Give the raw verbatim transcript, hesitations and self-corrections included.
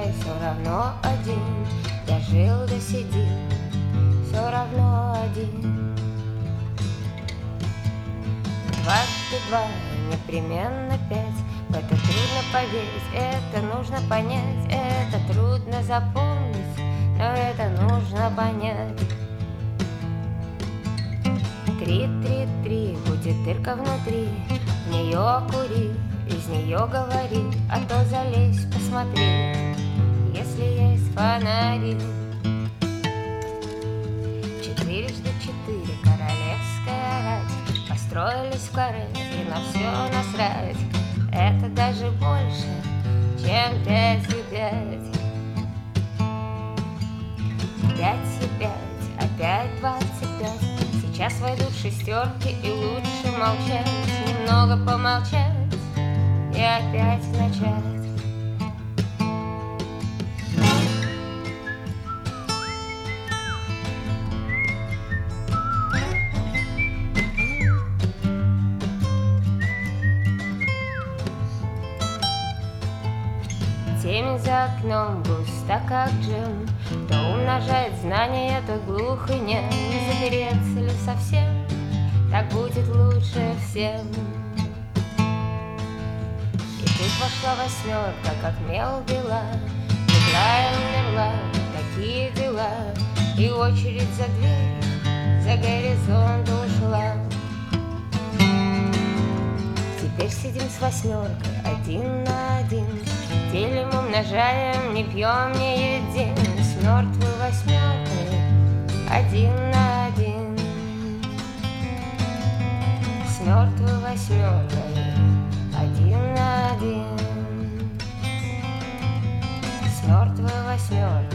восьмеркой все равно один. Я жил да сидел, все равно один. Дважды два непременно пять. В это трудно поверить, это нужно понять. Это трудно запомнить, но это нужно понять. Три, три, три, будет дырка внутри. В нее кури, из нее говори, а то залезь, посмотри, если есть фонари. Четырежды четыре, королевская рать, построились в каре и на все насрать. Это даже больше, чем пять и пять. Пять и пять, опять двадцать пять. Сейчас войдут шестерки и лучше молчать, немного помолчать и опять начать. Темень за окном густа, как джем. То умножает знания, то глух и нем. Не запереться ли совсем, так будет лучше всем. И тут вошла восьмерка, как мел бела. Легла и умерла, такие дела. И очередь за дверь, за горизонт ушла. Теперь сидим с восьмеркой один на один. Делим, умножаем, не пьем, не едим. С мертвой восьмеркой один на один. С мертвой восьмеркой один на один. С мертвой восьмеркой